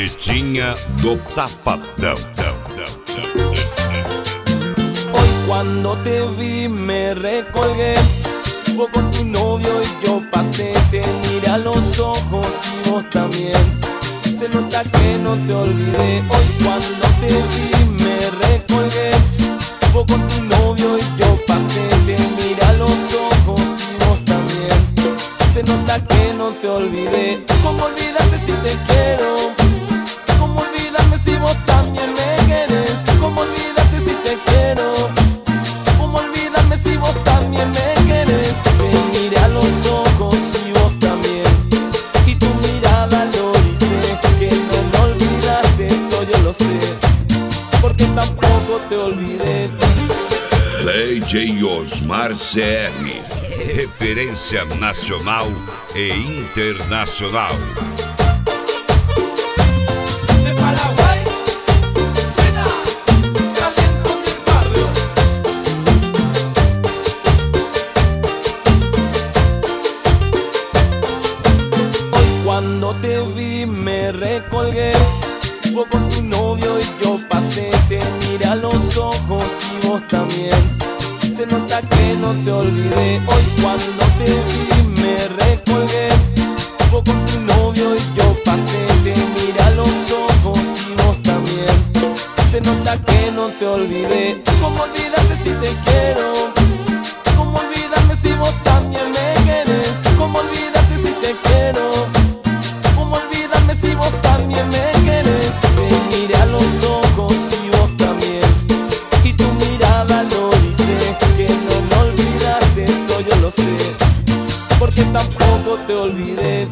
Marmitinha do Safadão. Hoy cuando te vi me recolgué, vos con tu novio y yo pasé. Te miré a los ojos y vos también, se nota que no te olvidé. Hoy cuando te vi me recolgué, vos con tu novio y yo pasé. Te miré a los ojos y vos también, se nota que no te olvidé. ¿Cómo olvidarte si te quiero? ¿Cómo olvidarme si vos también me querés? ¿Cómo olvidarte si te quiero? ¿Cómo olvidarme si vos también me querés? Te miré a los ojos y vos también, y tu mirada lo dice, que no me olvidaste, eso yo lo sé, porque tampoco te olvidé. DJ Osmar CR, referência nacional e internacional. De Paraguay, suena Talento del Barrio. Hoy cuando te vi me recolgué, vos con tu novio y yo pasé. Te miré a los ojos y vos también, se nota que no te olvidé. Hoy cuando te vi me recolgué, vos con tu novio y yo pasé. Te miré a los ojos y vos también, se nota que no te olvidé. ¿Cómo olvidarte si te quiero? ¿Cómo olvidarme si vos también me querés? ¿Cómo olvidarte si te quiero? ¿Cómo olvidarme si vos también me querés? Te miré a los ojos y vos también, y tu mirada lo dice, que no me olvidaste, eso yo lo sé, porque tampoco te olvidé.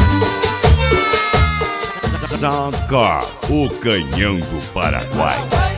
Sacar, o canhão do Paraguai.